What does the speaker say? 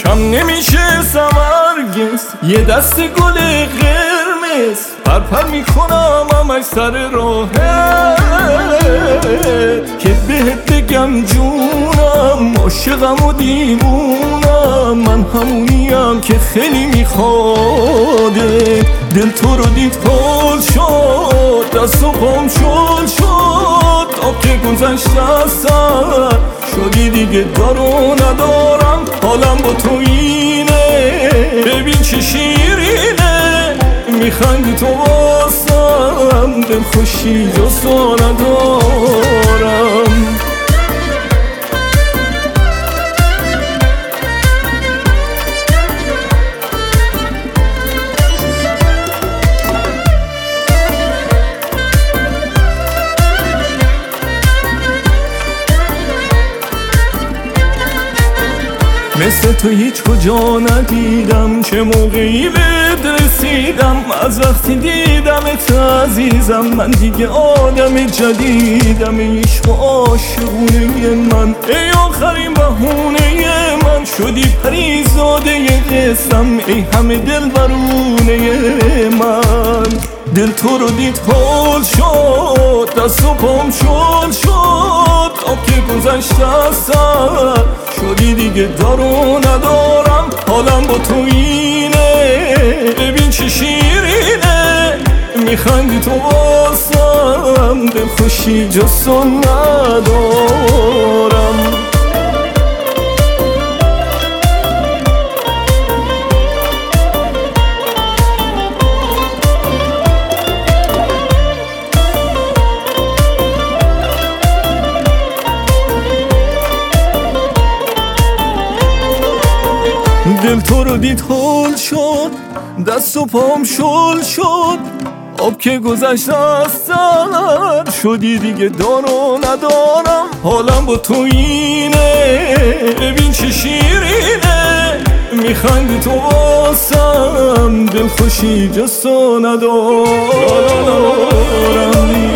کم نمیشه سمرگز یه دست گل قرمز پرپر میکنم همش سر راهت که بهت بگم جونم عاشقم و دیوونم من همونیم که خیلی میخواده دل تو رو دید پل شد دست و پام شل شد آب که گذشت از سر شدی دیگه دارو ندارم حالم با تو اینه ببین چه شیرینه میخندی تو واسم دل خوشی جز تو ندارم مثل تو هیچ کجا ندیدم چه موقعی بهت رسیدم از وقتی دیدمت عزیزم من دیگه آدم جدیدم ای عشق و عاشقونه من ای آخرین بهونه من شدی پریزاده قسم ای همه دل برونه من دل تو رو دید حال شد دست و پام شل شد آب که گذشت از سر شدی دیگه دارو ندارم حالم با تو اینه ببین چه شیرینه میخندی تو واسم دل خوشی جز تو ندارم دل تو رو دید حل شد دست و پام شل شد آب که گذشت از سر شدی دیگه دارو ندارم حالم با تو اینه ببین چه شیرینه میخندی تو واسم دل خوشی جز تو ندارم